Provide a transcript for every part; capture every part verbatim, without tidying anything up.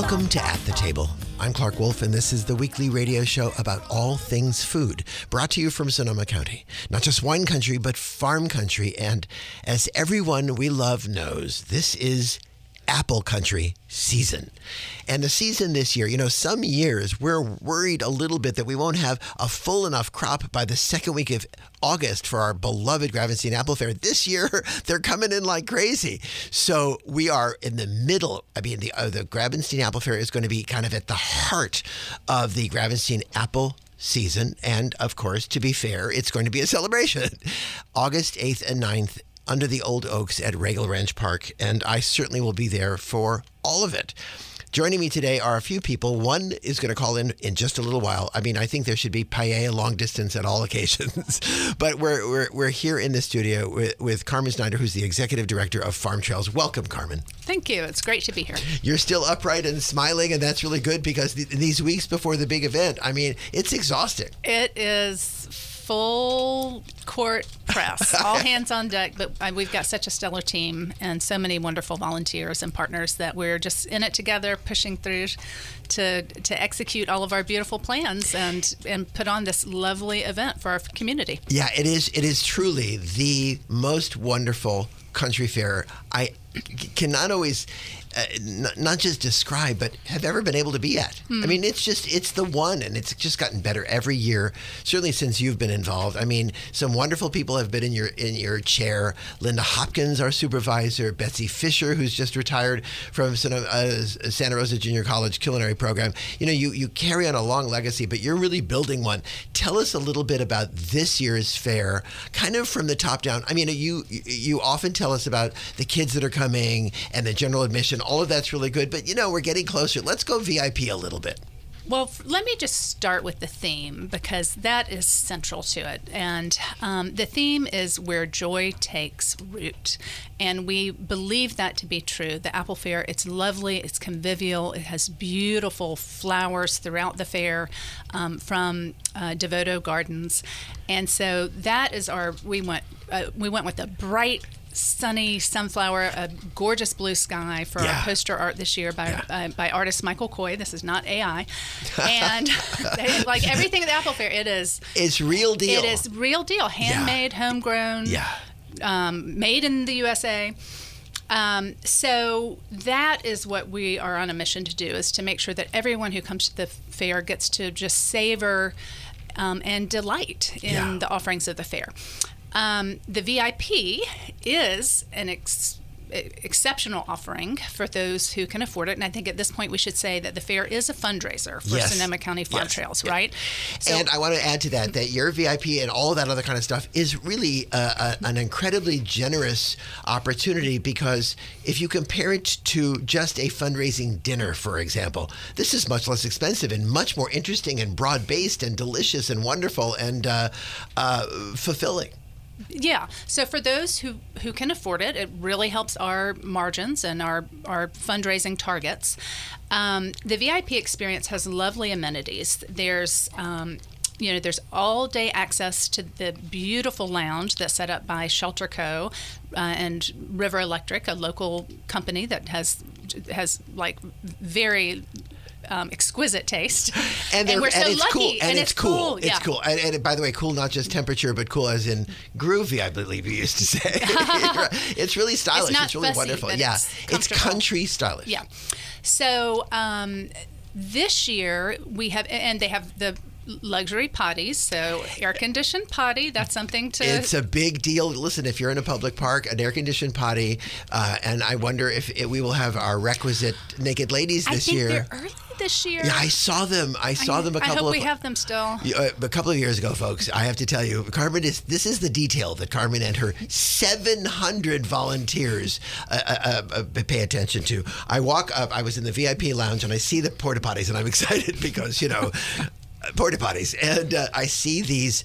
Welcome to At the Table. I'm Clark Wolf, and this is the weekly radio show about all things food, brought to you from Sonoma County. Not just wine country, but farm country. And as everyone we love knows, this is apple country season. And the season this year, you know, some years we're worried a little bit that we won't have a full enough crop by the second week of August for our beloved Gravenstein Apple Fair. This year, they're coming in like crazy. So we are in the middle. I mean, the, uh, the Gravenstein Apple Fair is going to be kind of at the heart of the Gravenstein Apple season. And of course, to be fair, it's going to be a celebration. August eighth and ninth under the old oaks at Regal Ranch Park, and I certainly will be there for all of it. Joining me today are a few people. One is going to call in in just a little while. I mean, I think there should be paella long distance at all occasions. But we're we're we're here in the studio with, with Carmen Snyder, who's the executive director of Farm Trails. Welcome, Carmen. Thank you. It's great to be here. You're still upright and smiling, and that's really good because th- these weeks before the big event, I mean, it's exhausting. It is full court press, all hands on deck, but we've got such a stellar team and so many wonderful volunteers and partners that we're just in it together, pushing through to to execute all of our beautiful plans and and put on this lovely event for our community. Yeah, it is. It is truly the most wonderful country fair I cannot always uh, n- not just describe, but have ever been able to be at. Hmm. I mean, it's just, it's the one, and it's just gotten better every year, certainly since you've been involved. I mean, some wonderful people have been in your in your chair. Linda Hopkins, our supervisor, Betsy Fisher, who's just retired from uh, Santa Rosa Junior College culinary program. You know, you, you carry on a long legacy, but you're really building one. Tell us a little bit about this year's fair, kind of from the top down. I mean, you you often tell us about the kids that are coming and the general admission. All of that's really good, but you know, we're getting closer. Let's go V I P a little bit. Well, let me just start with the theme because that is central to it. And um, the theme is where joy takes root. And we believe that to be true. The Apple Fair, it's lovely, it's convivial, it has beautiful flowers throughout the fair um, from uh, Devoto Gardens. And so that is our, we went, uh, we went with a bright, sunny sunflower, a gorgeous blue sky for yeah. our poster art this year by yeah. uh, by artist Michael Coy. This is not A I. And they, like everything at the Apple Fair, it is. It's real deal. It is real deal. Handmade, yeah. homegrown, yeah. um, made in the U S A. Um, so that is what we are on a mission to do, is to make sure that everyone who comes to the fair gets to just savor um, and delight in yeah. the offerings of the fair. Um, the V I P is an ex- exceptional offering for those who can afford it. And I think at this point we should say that the fair is a fundraiser for yes. Sonoma County Farm yes. Trails, yeah. right? So, and I want to add to that that your V I P and all that other kind of stuff is really a, a, an incredibly generous opportunity, because if you compare it to just a fundraising dinner, for example, this is much less expensive and much more interesting and broad-based and delicious and wonderful and uh, uh, fulfilling. Yeah. So for those who, who can afford it, it really helps our margins and our, our fundraising targets. Um, the V I P experience has lovely amenities. There's um, you know, there's all-day access to the beautiful lounge that's set up by Shelter Co. Uh, and River Electric, a local company that has has like very Um, exquisite taste, and, and we're so and it's lucky, cool, and, and it's, it's cool. cool. It's yeah. cool, and, and by the way, cool not just temperature, but cool as in groovy. I believe you used to say. It's really stylish. It's, not it's really fussy, wonderful. But yeah, it's, it's country stylish. Yeah. So um, this year we have, and they have the luxury potties, so air-conditioned potty, that's something to... It's a big deal. Listen, if you're in a public park, an air-conditioned potty, uh, and I wonder if it, we will have our requisite naked ladies this I think year. They're early this year. Yeah, I saw them. I saw I, them a couple I hope of... we have them still. Uh, a couple of years ago, folks. I have to tell you, Carmen is. This is the detail that Carmen and her seven hundred volunteers uh, uh, uh, pay attention to. I walk up. I was in the V I P lounge and I see the porta potties, and I'm excited because you know. Porta potties, and uh, I see these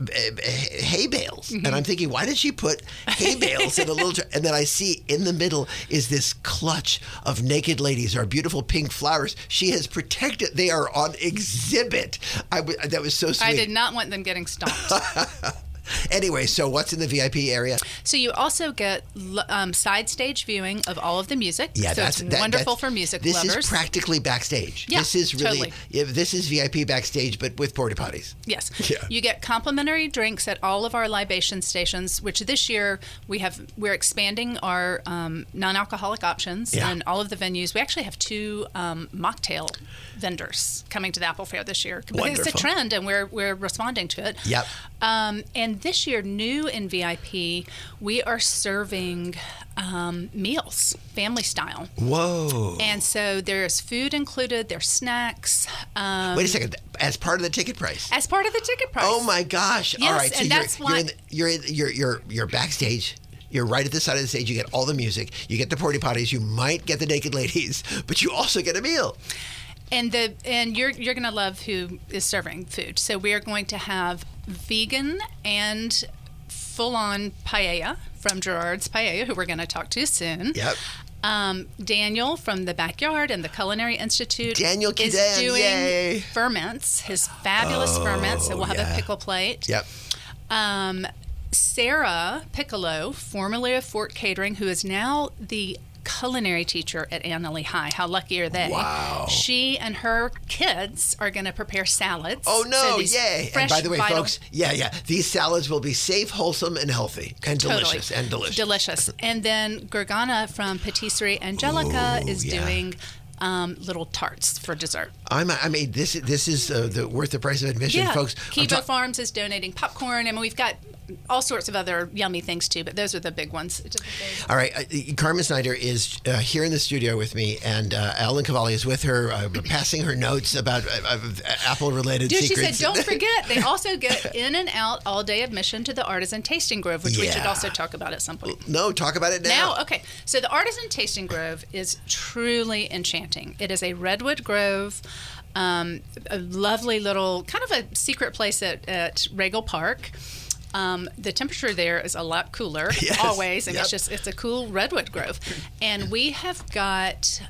hay bales, mm-hmm. and I'm thinking, why did she put hay bales in a little jar? And then I see in the middle is this clutch of naked ladies, our beautiful pink flowers. She has protected. They are on exhibit. I w- that was so sweet. I did not want them getting stomped. Anyway, so what's in the V I P area? So you also get um, side stage viewing of all of the music. Yeah, so that's it's that, wonderful that's, for music this lovers. This is practically backstage. Yeah, this is really totally. yeah, this is V I P backstage, but with porta potties. Yes. Yeah. You get complimentary drinks at all of our libation stations, which this year we have. We're expanding our um, non-alcoholic options Yeah. in all of the venues. We actually have two um, mocktail vendors coming to the Apple Fair this year because Wonderful. it's a trend, and we're we're responding to it. Yep. Um, and this year, new in V I P, we are serving um, meals, family style. Whoa. And so there's food included, there's snacks. Um, Wait a second. As part of the ticket price. As part of the ticket price. Oh my gosh! Yes, All right, so and you're that's you're, why- in the, you're in you're you're you're backstage. You're right at the side of the stage. You get all the music. You get the porta potties. You might get the naked ladies, but you also get a meal. And the and you're you're gonna love who is serving food. So we are going to have vegan and full-on paella from Gerard's Paella, who we're going to talk to soon. Yep. Um, Daniel from the Backyard and the Culinary Institute Daniel is Kidan, doing yay. ferments, his fabulous Oh, ferments. So we'll have yeah. a pickle plate. Yep. Um, Sarah Piccolo, formerly of Fort Catering, who is now the culinary teacher at Annalee High. How lucky are they? Wow. She and her kids are going to prepare salads. Oh no! So these Yay! fresh, And by the way, vital- folks, yeah, yeah, these salads will be safe, wholesome, and healthy, and Totally. delicious, and delicious. Delicious. And then Gergana from Patisserie Angelica Ooh, is yeah. doing um, little tarts for dessert. I'm, I mean, this this is uh, the worth the price of admission, Yeah. folks. I'm Kibo ta- Farms is donating popcorn. I mean, we've got all sorts of other yummy things too, but those are the big ones. All right, uh, Carmen Snyder is uh, here in the studio with me, and uh, Ellen Cavalli is with her, uh, passing her notes about uh, uh, Apple-related Dude, she secrets. said, don't forget, they also get in and out all-day admission to the Artisan Tasting Grove, which we should Yeah. also talk about at some point. No, talk about it now. Now, okay. So the Artisan Tasting Grove is truly enchanting. It is a redwood grove, um, a lovely little, kind of a secret place at, at Regal Park. Um, the temperature there is a lot cooler, Yes. always, and Yep. it's just it's a cool redwood grove. And we have got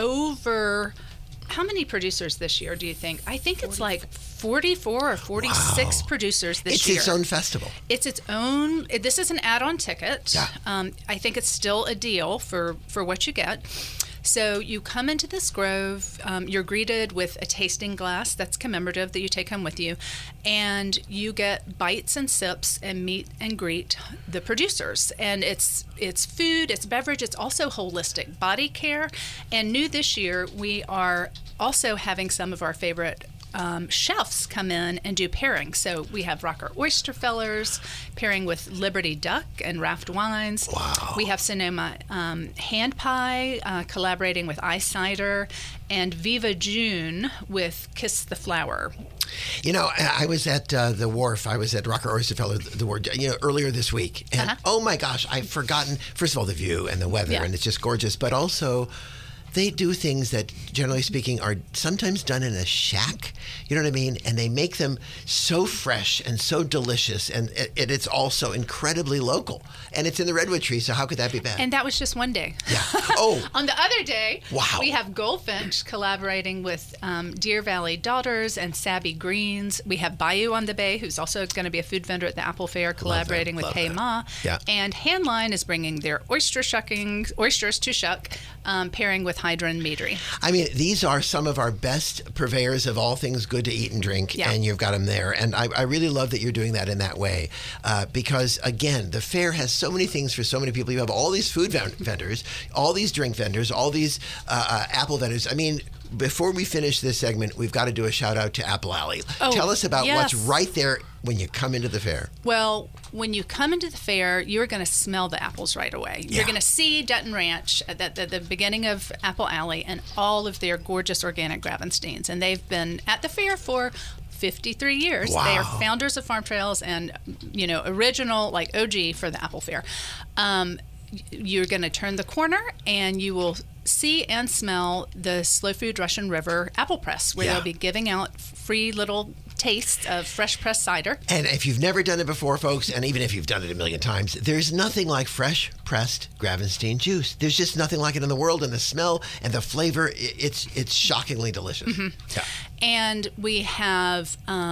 over how many producers this year? Do you think? I think it's like forty-four or forty-six Wow. producers this It's year. its own festival. It's its own. This is an add-on ticket. Yeah. Um, I think it's still a deal for for what you get. So you come into this grove, um, you're greeted with a tasting glass that's commemorative that you take home with you, and you get bites and sips and meet and greet the producers. And it's it's food, it's beverage, it's also holistic body care. And new this year, we are also having some of our favorite Um, chefs come in and do pairings. So we have Rocker Oyster Fellers pairing with Liberty Duck and Raft Wines. Wow. We have Sonoma um, Hand Pie uh, collaborating with Ice Cider, and Viva June with Kiss the Flower. You know, I I was at uh, the wharf. I was at Rocker Oyster Feller, the wharf, you know, earlier this week, and Uh-huh. oh my gosh, I've forgotten. First of all, the view and the weather, Yeah. and it's just gorgeous. But also, they do things that, generally speaking, are sometimes done in a shack. You know what I mean? And they make them so fresh and so delicious, and it, it, it's also incredibly local. And it's in the redwood tree, so how could that be bad? And that was just one day. yeah. Oh. On the other day, Wow. we have Goldfinch collaborating with um, Deer Valley Daughters and Sabby Greens. We have Bayou on the Bay, who's also going to be a food vendor at the Apple Fair, collaborating with love Hey that. Ma. Yeah. And Handline is bringing their oyster shucking, oysters to shuck, um, pairing with Hydra and Meadery. I mean, these are some of our best purveyors of all things good to eat and drink, Yeah. and you've got them there. And I, I really love that you're doing that in that way, uh, because, again, the fair has so many things for so many people. You have all these food ven- vendors, all these drink vendors, all these uh, uh, Apple vendors. I mean, before we finish this segment, we've got to do a shout out to Apple Alley. Oh, Tell us about yes. what's right there when you come into the fair. Well, when you come into the fair, you're going to smell the apples right away. Yeah. You're going to see Dutton Ranch at the, the, the beginning of Apple Alley and all of their gorgeous organic Gravensteins. And they've been at the fair for fifty-three years. Wow. They are founders of Farm Trails and, you know, original, like O G for the Apple Fair. Um, you're going to turn the corner and you will see and smell the Slow Food Russian River apple press, where Yeah. they'll be giving out free little tastes of fresh pressed cider. And if you've never done it before, folks, and even if you've done it a million times, there's nothing like fresh pressed Gravenstein juice. There's just nothing like it in the world, and the smell and the flavor, i- it's it's shockingly delicious. Mm-hmm. Yeah. And we have um,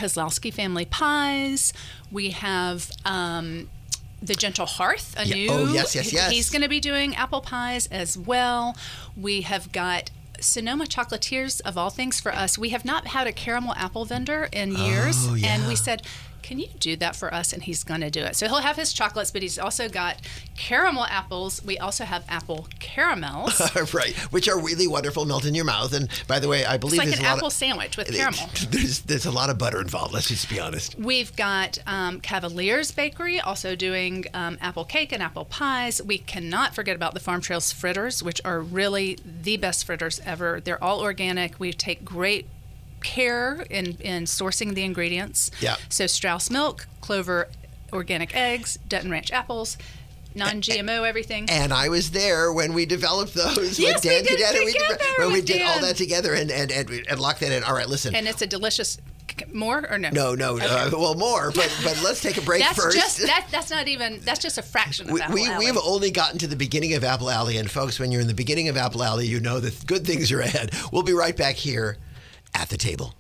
Kozlowski family pies. We have um, the Gentle Hearth, a Yeah. new. Oh, yes, yes, yes. He's going to be doing apple pies as well. We have got Sonoma Chocolatiers, of all things for us. We have not had a caramel apple vendor in years. Oh, yeah. And we said, can you do that for us? And he's going to do it. So he'll have his chocolates, but he's also got caramel apples. We also have apple caramels. Right, which are really wonderful, melt in your mouth. And by the way, I believe It's like there's an a lot apple of, sandwich with caramel. There's there's a lot of butter involved. Let's just be honest. We've got um, Cavaliers Bakery also doing um, apple cake and apple pies. We cannot forget about the Farm Trails fritters, which are really the best fritters ever. They're all organic. We take great care in, in sourcing the ingredients. Yeah. So Strauss milk, Clover organic eggs, Dutton Ranch apples, non-G M O everything. And I was there when we developed those Yes, with Dan we did it Cadet. We together when we with did all Dan. that together and, and, and, and locked that in. All right, listen. And it's a delicious, more or no? No, no, Okay. uh, well, more, but but let's take a break That's first. just that. That's not even. That's just a fraction of we, Apple we, Alley. we've only gotten to the beginning of Apple Alley, and folks, when you're in the beginning of Apple Alley, you know that good things are ahead. We'll be right back here at the table.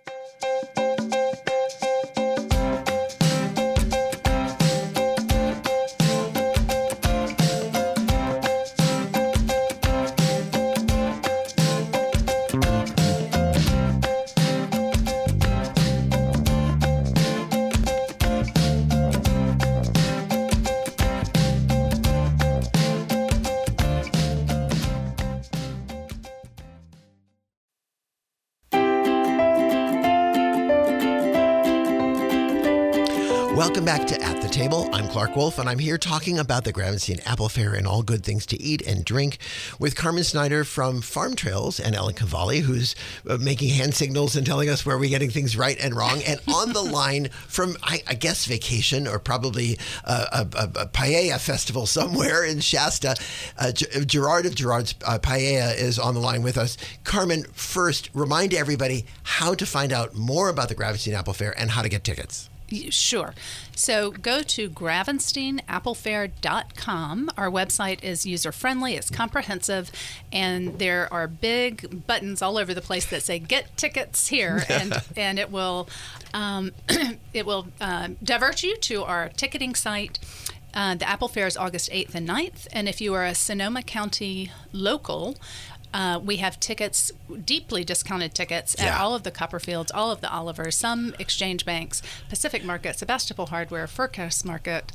Welcome back to At the Table. I'm Clark Wolf, and I'm here talking about the Gravenstein Apple Fair and all good things to eat and drink with Carmen Snyder from Farm Trails and Ellen Cavalli, who's uh, making hand signals and telling us where we're getting things right and wrong. And on the line from, I, I guess, vacation or probably uh, a, a, a paella festival somewhere in Shasta, uh, G- Gerard of Gerard's uh, Paella is on the line with us. Carmen, first, remind everybody how to find out more about the Gravenstein Apple Fair and how to get tickets. Sure. So go to gravenstein apple fair dot com. Our website is user-friendly, it's comprehensive, and there are big buttons all over the place that say "Get tickets here," and and it will um, it will uh, divert you to our ticketing site. Uh, the Apple Fair is August eighth and ninth, and if you are a Sonoma County local, Uh, we have tickets, deeply discounted tickets at Yeah. all of the Copperfields, all of the Olivers, some exchange banks, Pacific Market, Sebastopol Hardware, Furcast Market,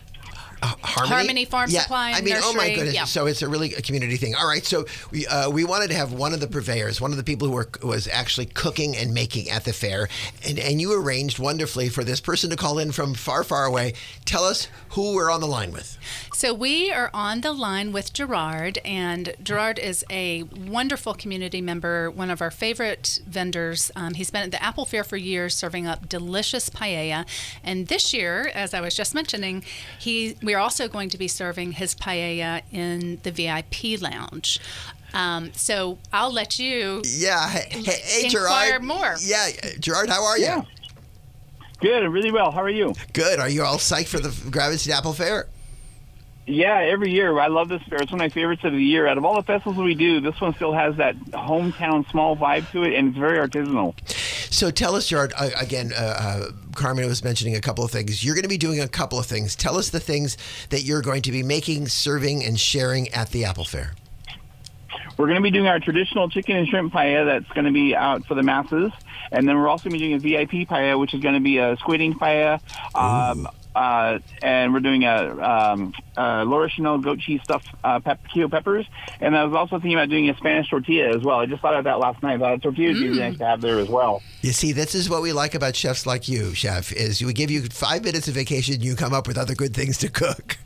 Uh, Harmony? Harmony Farm yeah. Supply and I mean, oh my Nursery, goodness! yeah. So it's a really a community thing. All right, so we uh, we wanted to have one of the purveyors, one of the people who were was actually cooking and making at the fair, and and you arranged wonderfully for this person to call in from far, far away. Tell us who we're on the line with. So we are on the line with Gerard, and Gerard is a wonderful community member, one of our favorite vendors. Um, he's been at the Apple Fair for years, serving up delicious paella. And this year, as I was just mentioning, he we are also going to be serving his paella in the V I P lounge. Um, so I'll let you Yeah, hey, hey, hey inquire Gerard. more. Yeah, Gerard, how are you? Yeah. Good, really well. How are you? Good. Are you all psyched for the Gravenstein Apple Fair? Yeah, every year. I love this fair. It's one of my favorites of the year. Out of all the festivals we do, this one still has that hometown small vibe to it, and it's very artisanal. So tell us, Gerard, uh, again, uh, uh, Carmen was mentioning a couple of things. You're going to be doing a couple of things. Tell us the things that you're going to be making, serving, and sharing at the Apple Fair. We're going to be doing our traditional chicken and shrimp paella that's going to be out for the masses. And then we're also going to be doing a V I P paella, which is going to be a squid ink paella. Um, uh, and we're doing a um, uh, Laura Chanel goat cheese stuffed uh, pep- Keo peppers. And I was also thinking about doing a Spanish tortilla as well. I just thought of that last night. I thought a tortilla would be really nice to have there as well. You see, this is what we like about chefs like you, Chef, is we give you five minutes of vacation, you come up with other good things to cook.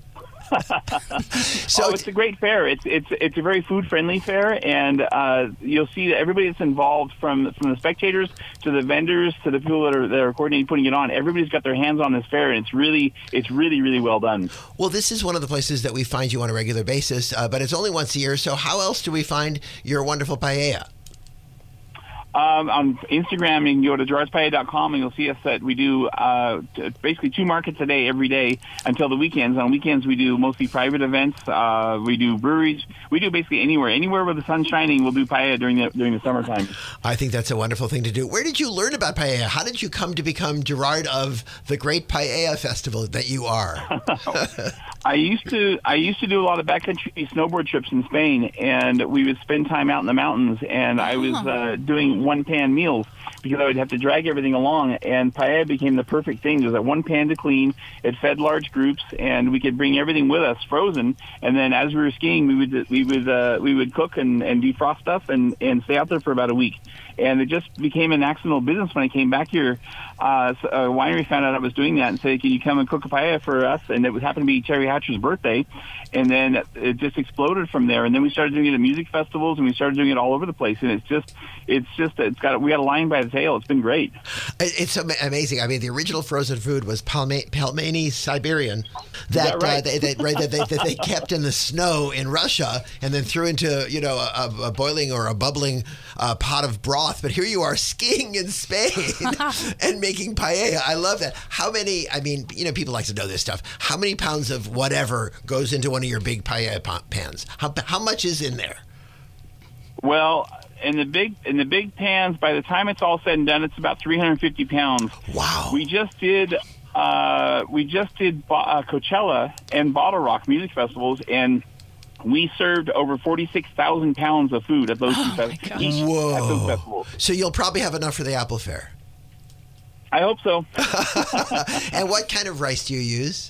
So oh, it's a great fair. It's it's it's a very food friendly fair, and uh, you'll see that everybody that's involved, from from the spectators to the vendors to the people that are that are coordinating putting it on. Everybody's got their hands on this fair, and it's really it's really really well done. Well, this is one of the places that we find you on a regular basis, uh, but it's only once a year. So how else do we find your wonderful paella? Um, on Instagram, you can go to gerards paella dot com and you'll see us that we do uh, t- basically two markets a day every day until the weekends. On weekends, we do mostly private events. Uh, we do breweries. We do basically anywhere. Anywhere where the sun's shining, we'll do paella during the during the summertime. I think that's a wonderful thing to do. Where did you learn about paella? How did you come to become Gerard of the Great Paella Festival that you are? I used to I used to do a lot of backcountry snowboard trips in Spain, and we would spend time out in the mountains, and I was uh, doing one-pan meals because I would have to drag everything along, and paella became the perfect thing. There's that one pan to clean. It fed large groups, and we could bring everything with us frozen, and then as we were skiing, we would we would uh, we would cook and, and defrost stuff and, and stay out there for about a week. And it just became an accidental business when I came back here. Uh, so a winery found out I was doing that and said, can you come and cook a paella for us? And it was happened to be Terry Hatcher's birthday. And then it just exploded from there. And then we started doing it at music festivals, and we started doing it all over the place. And it's just, it's just, it's got, we got a line by the tail. It's been great. It's amazing. I mean, the original frozen food was palma- Pelmeni Siberian that, that right? uh, they, they, right, that, they, that they kept in the snow in Russia and then threw into, you know, a, a boiling or a bubbling uh, pot of broth. But here you are skiing in Spain and making paella. I love that. How many, I mean, you know, people like to know this stuff. How many pounds of whatever goes into one of your big paella pans? How, how much is in there? Well, in the big in the big pans, by the time it's all said and done, it's about three hundred fifty pounds. Wow. We just did uh, we just did uh, Coachella and Bottle Rock music festivals, and we served over forty-six thousand pounds of food at those Oh, two my festivals. gosh. Each Whoa. at those festivals. So you'll probably have enough for the Apple Fair. I hope so. And what kind of rice do you use?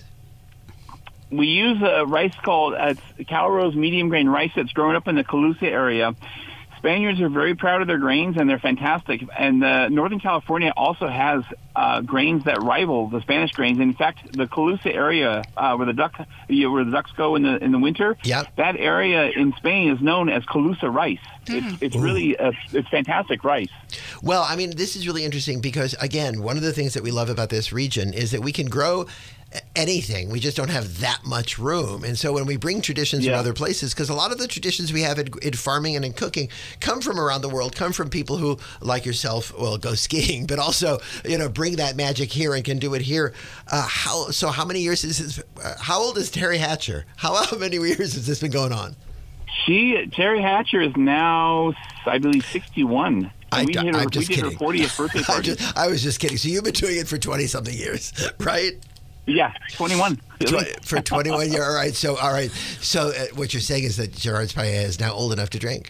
We use a rice called uh, it's Calrose medium grain rice that's grown up in the Calusa area. Spaniards are very proud of their grains, and they're fantastic. And uh, Northern California also has uh, grains that rival the Spanish grains. In fact, the Calusa area, uh, where the duck, you know, where the ducks go in the in the winter, Yep. that area in Spain is known as Calusa rice. It's, it's really a, it's fantastic rice. Well, I mean, this is really interesting because, again, one of the things that we love about this region is that we can grow anything. We just don't have that much room. And so when we bring traditions Yeah. from other places, because a lot of the traditions we have in, in farming and in cooking come from around the world, come from people who, like yourself, well, go skiing, but also, you know, bring that magic here and can do it here. Uh, how so? How many years is this? Uh, how old is Terry Hatcher? How, how many years has this been going on? She Terry Hatcher is now, I believe, sixty-one. I, we did, her, I'm we just did kidding. her fortieth birthday I, party. just, I was just kidding. So you've been doing it for twenty-something years, right? Yeah, twenty-one. Tw- for twenty-one years. All right. So, all right. So, uh, what you're saying is that Gerard's Paella is now old enough to drink.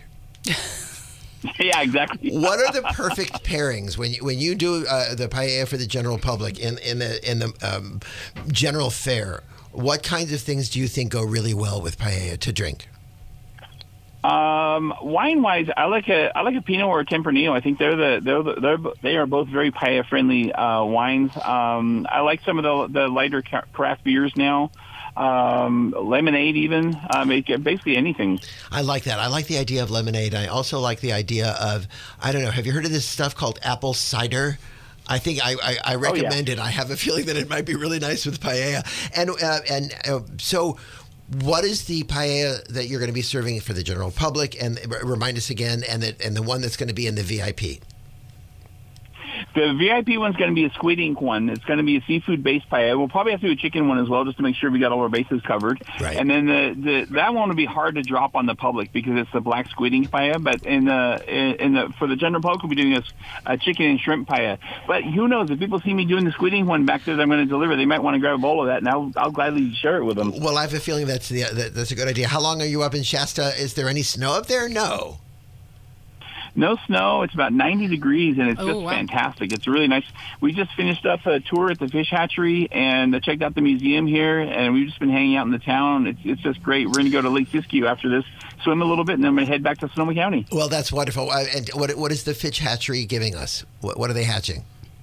Yeah, exactly. What are the perfect pairings when you when you do uh, the paella for the general public in in the in the um, general fare? What kinds of things do you think go really well with paella to drink? Um, wine-wise, I like a I like a Pinot or a Tempranillo. I think they're the they're the, they're they are both very paella-friendly uh, wines. Um, I like some of the the lighter ca- craft beers now. Um, lemonade, even um, it, basically anything. I like that. I like the idea of lemonade. I also like the idea of, I don't know, have you heard of this stuff called apple cider? I think I, I, I recommend oh, yeah. it. I have a feeling that it might be really nice with paella. And uh, and uh, so, what is the paella that you're going to be serving for the general public? And remind us again, and the, and the one that's going to be in the V I P. The V I P one's going to be a squid ink one. It's going to be a seafood-based paella. We'll probably have to do a chicken one as well, just to make sure we got all our bases covered. Right. And then the, the that one will be hard to drop on the public because it's the black squid ink paella. But in the in the for the general public, we'll be doing a, a chicken and shrimp paella. But who knows? If people see me doing the squid ink one back there that I'm going to deliver, they might want to grab a bowl of that, and I'll I'll gladly share it with them. Well, I have a feeling that's the that, that's a good idea. How long are you up in Shasta? Is there any snow up there? No. No snow. It's about ninety degrees, and it's Oh, just wow. fantastic. It's really nice. We just finished up a tour at the fish hatchery and uh, checked out the museum here, and we've just been hanging out in the town. It's, it's just great. We're going to go to Lake Siskiyou after this, swim a little bit, and then we're going to head back to Sonoma County. Well, that's wonderful. Uh, and what what is the fish hatchery giving us? What, what are they hatching?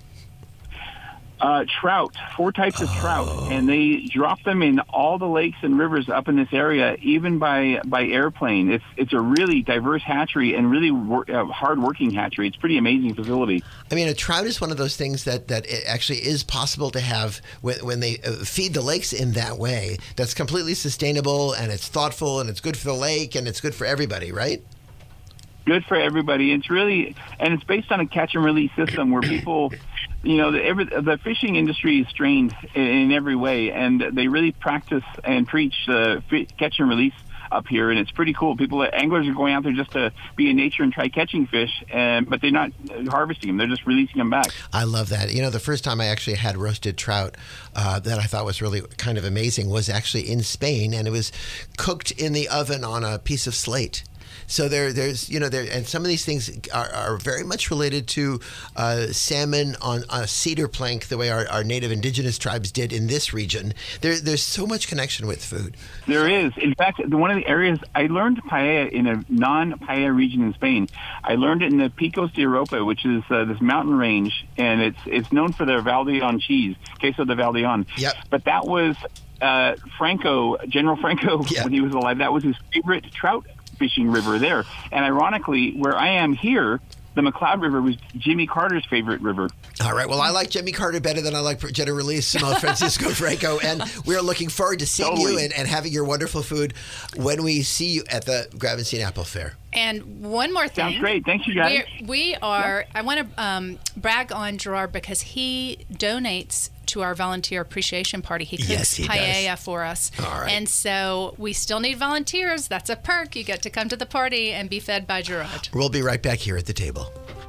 Uh, trout, four types of trout, and they drop them in all the lakes and rivers up in this area, even by by airplane. It's it's a really diverse hatchery and really wor- uh, hard-working hatchery. It's a pretty amazing facility. I mean, a trout is one of those things that, that it actually is possible to have when, when they uh, feed the lakes in that way. That's completely sustainable, and it's thoughtful, and it's good for the lake, and it's good for everybody, right? good for everybody. It's really, and it's based on a catch and release system where people, you know, the, every, the fishing industry is trained in, in every way, and they really practice and preach uh, catch and release up here, and it's pretty cool. People, anglers are going out there just to be in nature and try catching fish, and but they're not harvesting them; they're just releasing them back. I love that. You know, the first time I actually had roasted trout uh, that I thought was really kind of amazing was actually in Spain, and it was cooked in the oven on a piece of slate. So there, there's, you know, there, and some of these things are, are very much related to uh, salmon on, on a cedar plank, the way our, our native indigenous tribes did in this region. There, there's so much connection with food. There is. In fact, one of the areas I learned paella in a non-paella region in Spain. I learned it in the Picos de Europa, which is uh, this mountain range, and it's it's known for their Valdeon cheese, queso de Valdeon. Yep. But that was uh, Franco, General Franco, yep. when he was alive. That was his favorite trout fishing river there. And ironically, where I am here, the McCloud River was Jimmy Carter's favorite river. All right. Well, I like Jimmy Carter better than I like General Francisco Franco. And we're looking forward to seeing totally. you and, and having your wonderful food when we see you at the Gravenstein Apple Fair. And one more thing. Sounds great. Thanks, you guys. We're, we are, I want to um, brag on Gerard because he donates to our volunteer appreciation party. He cooks yes, he paella does. for us. All right. And so we still need volunteers. That's a perk. You get to come to the party and be fed by Gerard. We'll be right back here at the table.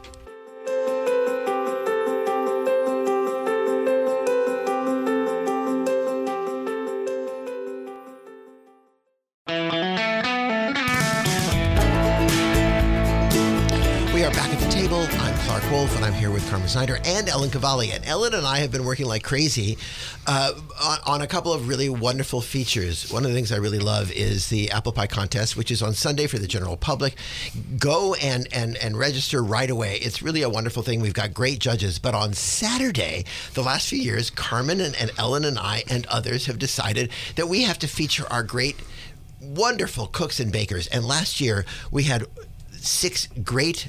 We are back at the table. I'm Clark Wolf, and I'm here with Carmen Snyder and Ellen Cavalli. And Ellen and I have been working like crazy uh, on, on a couple of really wonderful features. One of the things I really love is the Apple Pie Contest, which is on Sunday for the general public. Go and, and, and register right away. It's really a wonderful thing. We've got great judges. But on Saturday, the last few years, Carmen and, and Ellen and I and others have decided that we have to feature our great, wonderful cooks and bakers. And last year, we had six great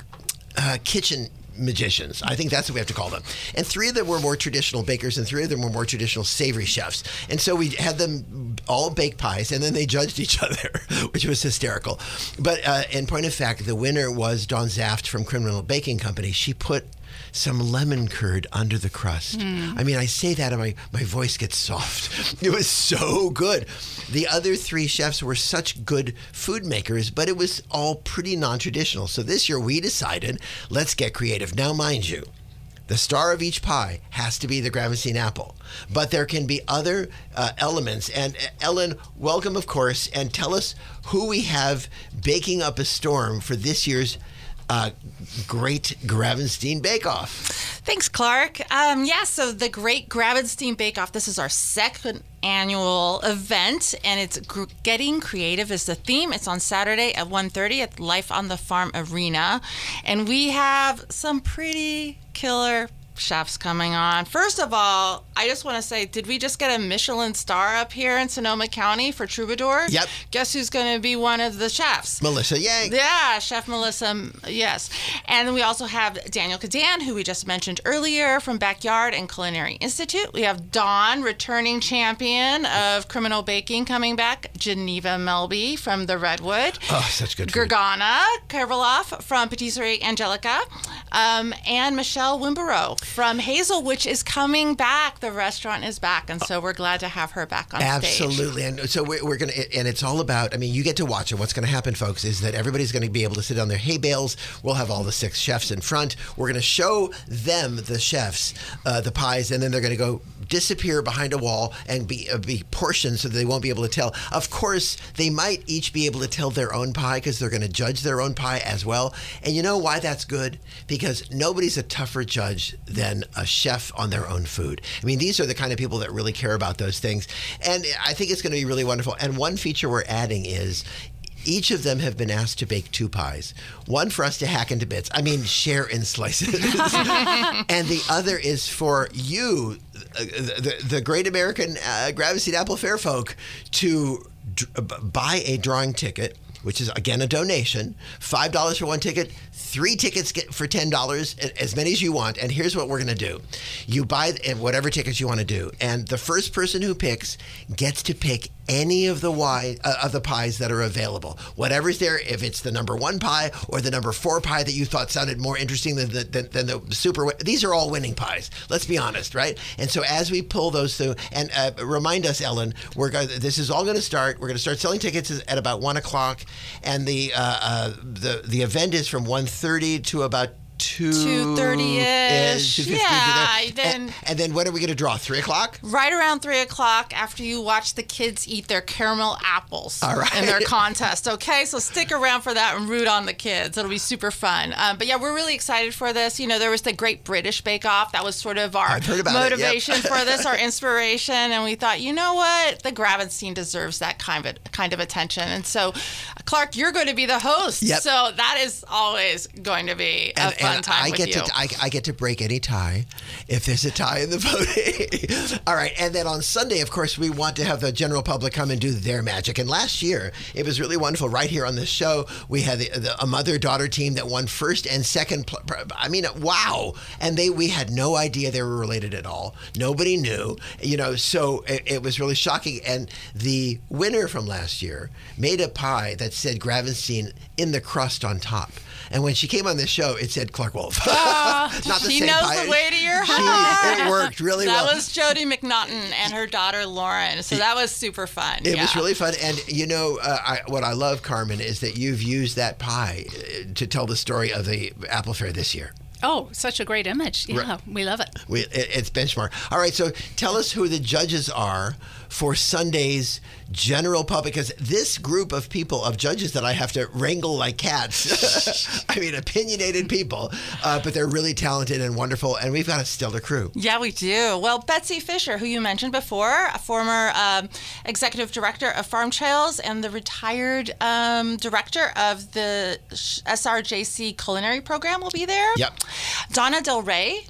Uh, kitchen magicians. I think that's what we have to call them. And three of them were more traditional bakers and three of them were more traditional savory chefs. And so we had them all bake pies and then they judged each other, which was hysterical. But uh, in point of fact, the winner was Dawn Zaft from Criminal Baking Company. She put some lemon curd under the crust. Mm. I mean, I say that and my, my voice gets soft. It was so good. The other three chefs were such good food makers, but it was all pretty non-traditional. So this year we decided, let's get creative. Now, mind you, the star of each pie has to be the Gravenstein apple, but there can be other uh, elements. And uh, Ellen, welcome, of course, and tell us who we have baking up a storm for this year's Uh, Great Gravenstein Bake Off. Thanks, Clark. Um, yeah, so the Great Gravenstein Bake Off, this is our second annual event, and it's gr- Getting Creative is the theme. It's on Saturday at one thirty at Life on the Farm Arena, and we have some pretty killer chefs coming on. First of all, I just want to say, did we just get a Michelin star up here in Sonoma County for Troubadour? Yep. Guess who's going to be one of the chefs? Melissa Yang. Yeah, Chef Melissa, yes. And we also have Daniel Kadan, who we just mentioned earlier from Backyard and Culinary Institute. We have Dawn, returning champion of criminal baking, coming back. Geneva Melby from the Redwood. Oh, such good food. Gergana Karveloff from Patisserie Angelica. Um, and Michelle Wimborough from Hazel, which is coming back. The restaurant is back, and so we're glad to have her back on Absolutely. stage. Absolutely. And so we're, we're going to, and it's all about, I mean, you get to watch it. What's going to happen, folks, is that everybody's going to be able to sit on their hay bales. We'll have all the six chefs in front. We're going to show them, the chefs, uh, the pies, and then they're going to go disappear behind a wall and be, uh, be portioned so that they won't be able to tell. Of course, they might each be able to tell their own pie because they're going to judge their own pie as well. And you know why that's good? Because nobody's a tougher judge than a chef on their own food. I mean, these are the kind of people that really care about those things. And I think it's going to be really wonderful. And one feature we're adding is each of them have been asked to bake two pies. One for us to hack into bits. I mean, share in slices. And the other is for you, uh, the, the great American uh, Gravenstein Apple Fair folk, to d- buy a drawing ticket, which is, again, a donation, five dollars for one ticket, Three tickets get for ten dollars, as many as you want. And here's what we're going to do. You buy whatever tickets you want to do. And the first person who picks gets to pick any of the wine, uh, of the pies that are available. Whatever's there, if it's the number one pie or the number four pie that you thought sounded more interesting than the, than, than the super, these are all winning pies. Let's be honest, right? And so as we pull those through, and uh, remind us, Ellen, we're going. This is all going to start. We're going to start selling tickets at about one o'clock, and the uh, uh, the the event is from one thirty to about two thirty-ish. Yeah. Then, and, and then when are we going to draw? Three o'clock? Right around three o'clock after you watch the kids eat their caramel apples All right. in their contest. Okay, so stick around for that and root on the kids. It'll be super fun. Um, but yeah, we're really excited for this. You know, there was the Great British Bake Off. That was sort of our motivation yep. for this, our inspiration. And we thought, you know what? The Gravenstein deserves that kind of kind of attention. And so, Clark, you're going to be the host. Yep. So that is always going to be a and, fun and time I with get you. to I, I get to break any tie if there's a tie in the voting. All right, and then on Sunday, of course, we want to have the general public come and do their magic. And last year, it was really wonderful. Right here on this show, we had the, the, a mother-daughter team that won first and second. Pl- I mean, wow! And they we had no idea they were related at all. Nobody knew, you know. So it, it was really shocking. And the winner from last year made a pie that said Gravenstein in the crust on top. And when she came on this show, it said Clark Wolf. Uh, Not the she same knows pie. the way to your heart. She, it worked really that well. That was Jody McNaughton and her daughter Lauren. So that was super fun. It yeah. was really fun. And, you know, uh, I, what I love, Carmen, is that you've used that pie to tell the story of the Apple Fair this year. Oh, such a great image. Yeah, right. We love it. We, it. It's benchmark. All right, so tell us who the judges are for Sunday's general public, because this group of people, of judges that I have to wrangle like cats, I mean, opinionated people, uh, but they're really talented and wonderful, and we've got a stellar crew. Yeah, we do. Well, Betsy Fisher, who you mentioned before, a former um, executive director of Farm Trails and the retired um, director of the S R J C culinary program, will be there. Yep. Donna Del Rey.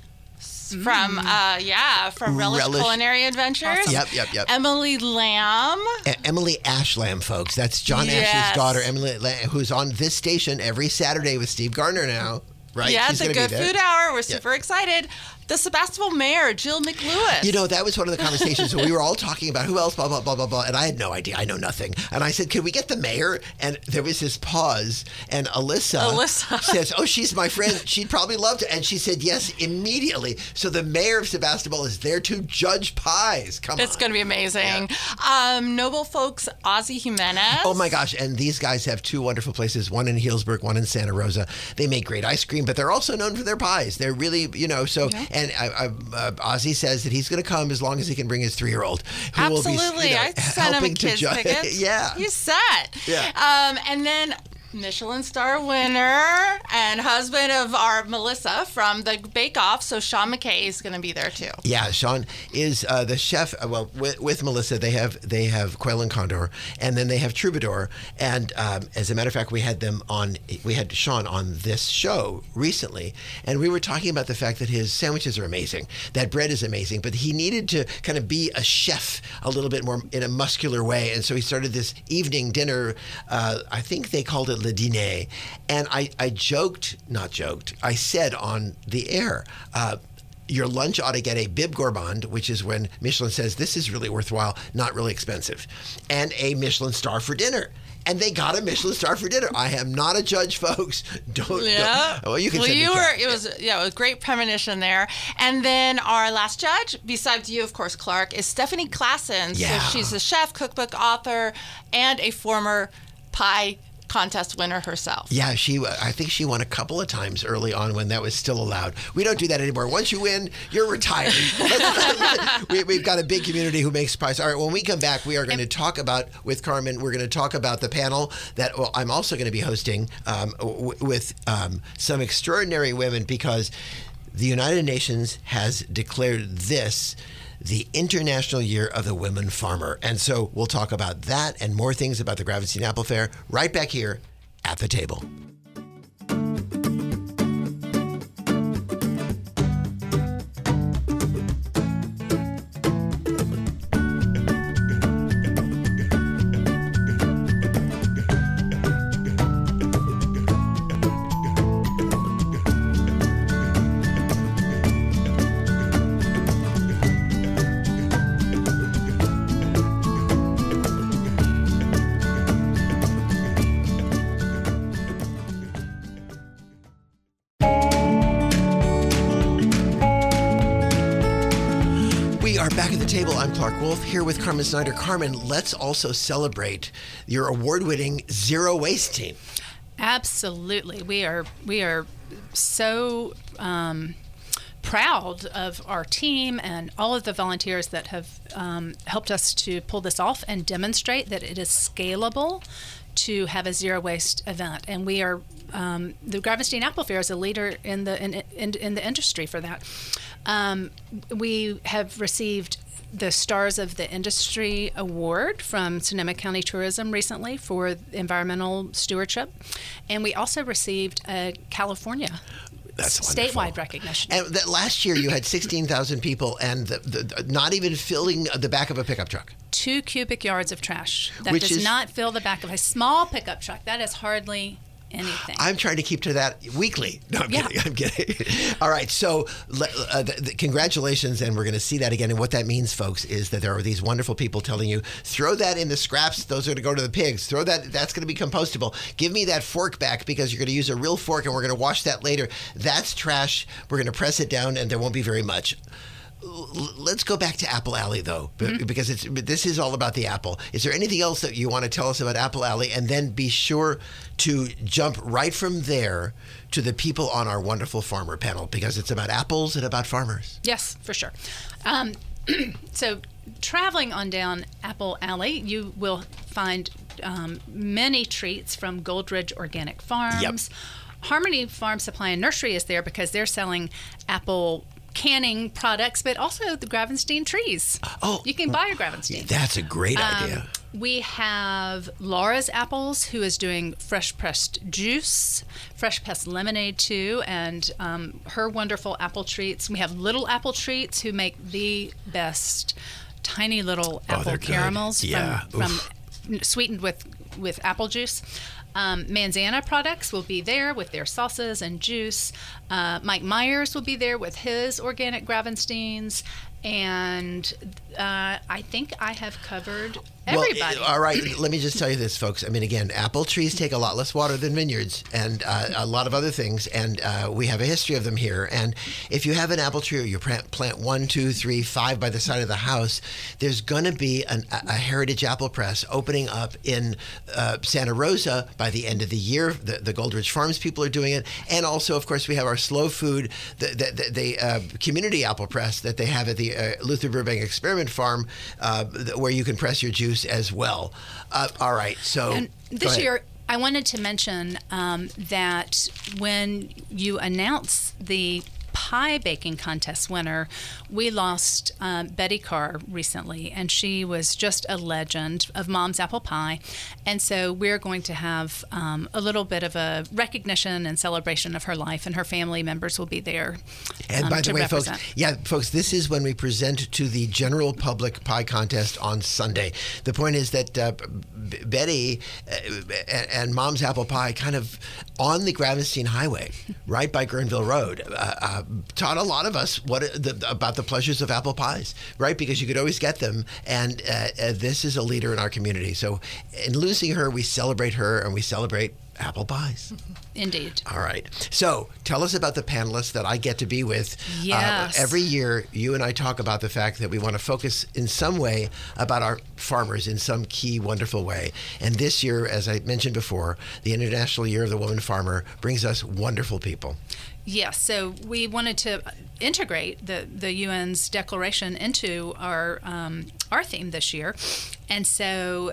From uh, yeah, from Relish, Relish Culinary Adventures. Awesome. Yep, yep, yep. Emily Lamb. E- Emily Ashlam, folks. That's John yes. Ashley's daughter, Emily Lamb, who's on this station every Saturday with Steve Gardner now. Right? Yeah, She's it's a Good Food Hour. We're super yep. excited. The Sebastopol mayor, Jill McLewis. You know, that was one of the conversations where we were all talking about who else, blah, blah, blah, blah, blah. And I had no idea. I know nothing. And I said, can we get the mayor? And there was this pause. And Alyssa, Alyssa. says, oh, she's my friend. She'd probably love to. And she said yes immediately. So the mayor of Sebastopol is there to judge pies. Come it's on. It's going to be amazing. Yeah. Um, Noble Folks, Ozzy Jimenez. Oh, my gosh. And these guys have two wonderful places, one in Healdsburg, one in Santa Rosa. They make great ice cream, but they're also known for their pies. They're really, you know, so, yeah. and I, I Uh, Ozzy says that he's going to come as long as he can bring his three-year-old. Who Absolutely. Will be, you know, I sent him kids ju- tickets. yeah. He's set. Yeah. Um, and then Michelin star winner and husband of our Melissa from the Bake Off. So Sean McKay is going to be there too. Yeah, Sean is uh, the chef. Uh, well, with, with Melissa, they have they have Quail and Condor, and then they have Troubadour. And um, as a matter of fact, we had them on. We had Sean on this show recently, and we were talking about the fact that his sandwiches are amazing, that bread is amazing, but he needed to kind of be a chef a little bit more in a muscular way, and so he started this evening dinner. Uh, I think they called it Le Dîner, and I, I joked, not joked, I said on the air, uh, your lunch ought to get a bib gourmand, which is when Michelin says this is really worthwhile, not really expensive, and a Michelin star for dinner. And they got a Michelin star for dinner. I am not a judge, folks. Don't. Yeah. Don't, well, you can. Well, send you me were. cat. It was. Yeah, it was great premonition there. And then our last judge, besides you, of course, Clark, is Stephanie Klassen. Yeah. So she's a chef, cookbook author, and a former pie contest winner herself. Yeah, she. I think she won a couple of times early on when that was still allowed. We don't do that anymore. Once you win, you're retired. we, we've got a big community who makes pies. All right, when we come back, we are going to talk about, with Carmen, we're going to talk about the panel that well, I'm also going to be hosting um, w- with um, some extraordinary women, because the United Nations has declared this the International Year of the Women Farmer. And so we'll talk about that and more things about the Gravenstein Apple Fair right back here at the table. We are back at the table. I'm Clark Wolf here with Carmen Snyder. Carmen, let's also celebrate your award-winning Zero Waste team. Absolutely. We are we are so um, proud of our team and all of the volunteers that have um, helped us to pull this off and demonstrate that it is scalable to have a zero waste event. And we are um, the Gravenstein Apple Fair is a leader in the in, in, in the industry for that. Um, we have received the Stars of the Industry Award from Sonoma County Tourism recently for environmental stewardship. And we also received a California That's statewide wonderful. recognition. And that last year you had sixteen thousand people and the, the, not even filling the back of a pickup truck. Two cubic yards of trash. That Which does is- not fill the back of a small pickup truck. That is hardly anything. I'm trying to keep to that weekly. No, I'm Yeah. kidding. I'm kidding. All right. So, uh, the, the, congratulations, and we're going to see that again. And what that means, folks, is that there are these wonderful people telling you, throw that in the scraps. Those are going to go to the pigs. Throw that. That's going to be compostable. Give me that fork back because you're going to use a real fork, and we're going to wash that later. That's trash. We're going to press it down, and there won't be very much. L- Let's go back to Apple Alley, though, b- Mm-hmm. because it's this is all about the apple. Is there anything else that you want to tell us about Apple Alley? And then be sure to jump right from there to the people on our wonderful farmer panel, because it's about apples and about farmers. Yes, for sure. Um, so, traveling on down Apple Alley, you will find um, many treats from Goldridge Organic Farms. Yep. Harmony Farm Supply and Nursery is there because they're selling apple canning products, but also the Gravenstein trees. Oh. You can buy a Gravenstein. That's a great Um, idea. We have Laura's Apples, who is doing fresh pressed juice, fresh pressed lemonade too, and um, her wonderful apple treats. We have Little Apple Treats, who make the best tiny little Oh, apple they're good. caramels Yeah. from, from sweetened with with apple juice. Um, Manzana products will be there with their sauces and juice. Uh, Mike Myers will be there with his organic Gravensteins. And uh, I think I have covered everybody. Well, all right. Let me just tell you this, folks. I mean, again, apple trees take a lot less water than vineyards and uh, a lot of other things. And uh, we have a history of them here. And if you have an apple tree or you plant, plant one, two, three, five by the side of the house, there's going to be an, a heritage apple press opening up in uh, Santa Rosa by the end of the year. The, the Goldridge Farms people are doing it. And also, of course, we have our slow food, the, the, the, the uh, community apple press that they have at the uh, Luther Burbank Experiment Farm, uh, where you can press your juice as well. Uh, all right, so And go this ahead. year, I wanted to mention um, that when you announce the pie baking contest winner, we lost um, Betty Carr recently, and she was just a legend of Mom's Apple Pie. And so we're going to have um, a little bit of a recognition and celebration of her life, and her family members will be there. And um, by the to way, represent. folks, yeah, folks, this is when we present to the general public pie contest on Sunday. The point is that uh, B- Betty uh, and, and Mom's Apple Pie kind of on the Gravenstein Highway, right by Guerneville Road, uh, uh, taught a lot of us what the, about the pleasures of apple pies, right? Because you could always get them. And uh, uh, this is a leader in our community. So in losing her, we celebrate her and we celebrate apple pies. Indeed. All right. So tell us about the panelists that I get to be with. Yes. Uh, every year, you and I talk about the fact that we want to focus in some way about our farmers in some key, wonderful way. And this year, as I mentioned before, the International Year of the Woman Farmer brings us wonderful people. Yes, so we wanted to integrate the, the U N's declaration into our um, our theme this year. And so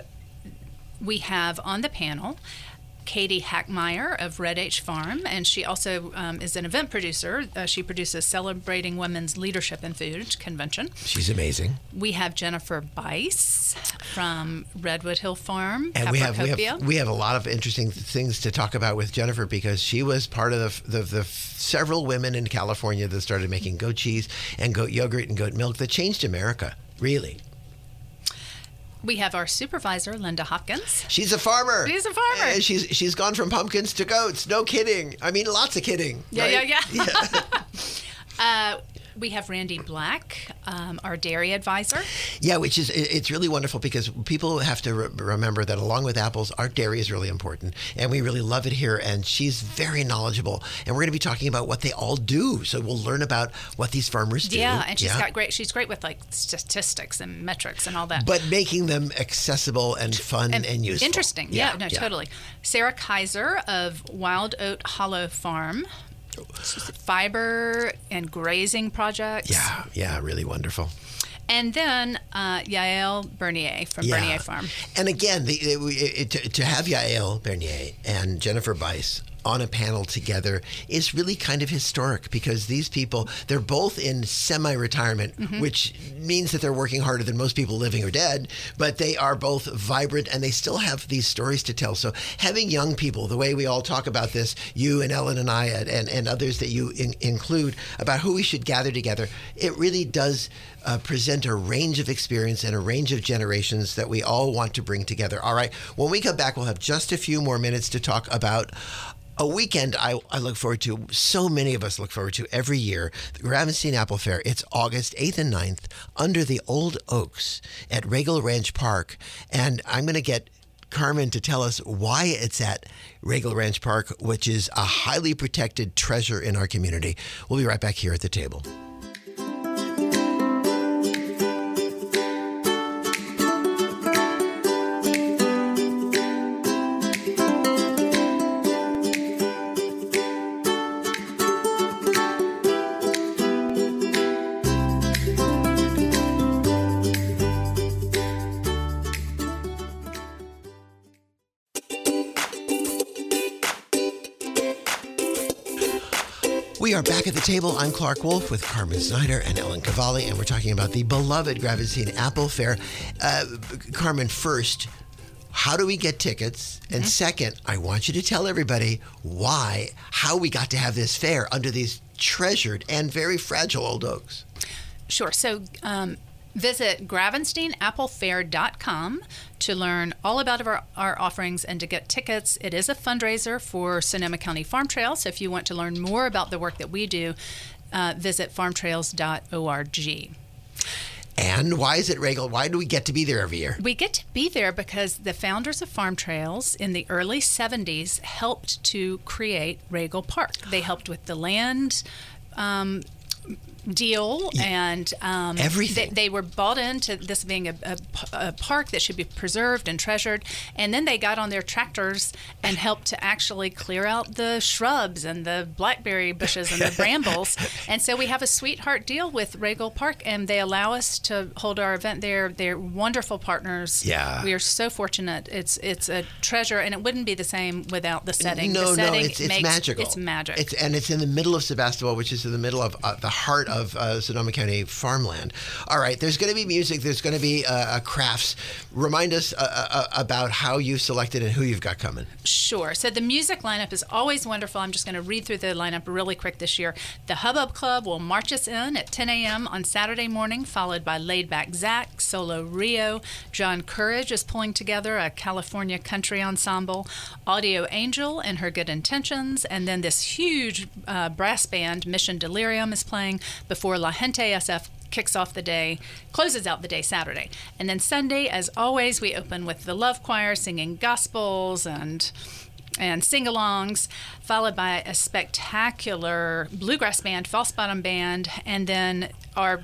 we have on the panel Katie Hackmeyer of Red H Farm, and she also um, is an event producer. Uh, she produces Celebrating Women's Leadership in Food Convention. She's amazing. We have Jennifer Bice from Redwood Hill Farm, And we have, we Paprocopia. have we have a lot of interesting things to talk about with Jennifer, because she was part of the, the, the several women in California that started making goat cheese and goat yogurt and goat milk that changed America, really. We have our supervisor, Linda Hopkins. She's a farmer. She's a farmer. And she's she's gone from pumpkins to goats. No kidding. I mean, lots of kidding. Yeah, right? yeah, yeah. uh, We have Randy Black, um, our dairy advisor. Yeah, which is, it's really wonderful because people have to re- remember that along with apples, our dairy is really important. And we really love it here. And she's very knowledgeable. And we're going to be talking about what they all do. So we'll learn about what these farmers do. Yeah, and she's yeah. got great, she's great with like statistics and metrics and all that. But making them accessible and fun and, and useful. Interesting. Yeah, yeah no, yeah. totally. Sarah Kaiser of Wild Oat Hollow Farm. Fiber and grazing projects. Yeah, yeah, really wonderful. And then uh, Yael Bernier from yeah. Bernier Farm. And again, the, it, it, to, to have Yael Bernier and Jennifer Bice on a panel together is really kind of historic because these people, they're both in semi-retirement, mm-hmm. which means that they're working harder than most people living or dead, but they are both vibrant and they still have these stories to tell. So having young people, the way we all talk about this, you and Ellen and I and, and others that you in, include about who we should gather together, it really does uh, present a range of experience and a range of generations that we all want to bring together. All right, when we come back, we'll have just a few more minutes to talk about a weekend I, I look forward to, so many of us look forward to every year, the Gravenstein Apple Fair. It's August eighth and ninth under the Old Oaks at Regal Ranch Park. And I'm going to get Carmen to tell us why it's at Regal Ranch Park, which is a highly protected treasure in our community. We'll be right back here at the table. We are back at the table. I'm Clark Wolf with Carmen Snyder and Ellen Cavalli, and we're talking about the beloved Gravenstein Apple Fair. Uh, Carmen, first, how do we get tickets? And mm-hmm. second, I want you to tell everybody why, how we got to have this fair under these treasured and very fragile old oaks. Sure. So um, visit gravenstein apple fair dot com to learn all about our, our offerings and to get tickets. It is a fundraiser for Sonoma County Farm Trail, so if you want to learn more about the work that we do, uh, visit farm trails dot org. And why is it Regal? Why do we get to be there every year? We get to be there because the founders of Farm Trails in the early seventies helped to create Regal Park. They helped with the land um, deal and um, everything. They, they were bought into this being a, a, a park that should be preserved and treasured, and then they got on their tractors and helped to actually clear out the shrubs and the blackberry bushes and the brambles. And so we have a sweetheart deal with Regal Park, and they allow us to hold our event there. They're wonderful partners. Yeah, we are so fortunate. It's it's a treasure, and it wouldn't be the same without the setting. No, the setting no, it's, it's makes, magical. It's magic. It's and it's in the middle of Sebastopol, which is in the middle of uh, the heart of uh, Sonoma County farmland. All right, there's going to be music. There's going to be uh, crafts. Remind us uh, uh, about how you selected and who you've got coming. Sure. So the music lineup is always wonderful. I'm just going to read through the lineup really quick this year. The Hubbub Club will march us in at ten a.m. on Saturday morning, followed by Laid Back Zach, Solo Rio. John Courage is pulling together a California country ensemble. Audio Angel and Her Good Intentions. And then this huge uh, brass band, Mission Delirium, is playing before La Gente S F kicks off the day, closes out the day Saturday. And then Sunday, as always, we open with the Love Choir singing gospels and and sing-alongs, followed by a spectacular bluegrass band, False Bottom Band, and then our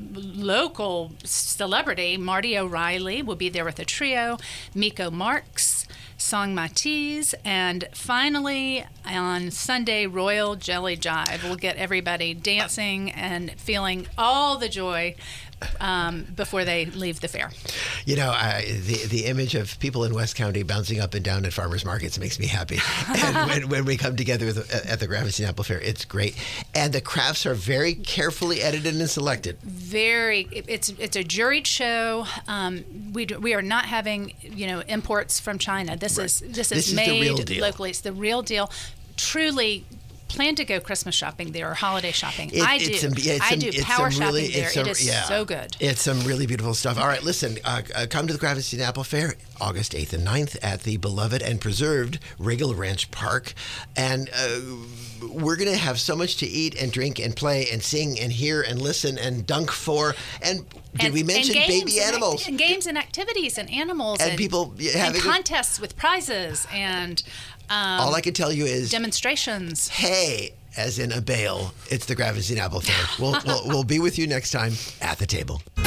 local celebrity, Marty O'Reilly, will be there with a trio, Miko Marks, Song My Tease, and finally on Sunday, Royal Jelly Jive will get everybody dancing and feeling all the joy um, before they leave the fair. You know, I, the the image of people in West County bouncing up and down at farmers markets makes me happy. And when, when we come together with, at the Gravenstein Apple Fair, it's great. And the crafts are very carefully edited and selected. Very, it's it's a juried show. Um, we do, we are not having you know imports from China. This right. is this is this made is the real deal. locally. It's the real deal. Truly plan to go Christmas shopping there or holiday shopping. It, I do. It's some, yeah, it's I some, do it's power some shopping really, there. It's some, it is yeah, so good. It's some really beautiful stuff. All right, listen, uh, uh, come to the Gravenstein Apple Fair, August eighth and ninth at the beloved and preserved Regal Ranch Park. And uh, we're going to have so much to eat and drink and play and sing and hear and listen and dunk for. And did and, we mention and baby and animals? Act- and games and activities and animals. And And, people and having a- contests with prizes and um, All I can tell you is, demonstrations. hey, as in a bale, it's the Gravenstein Apple Fair. We'll, we'll, we'll be with you next time at the table.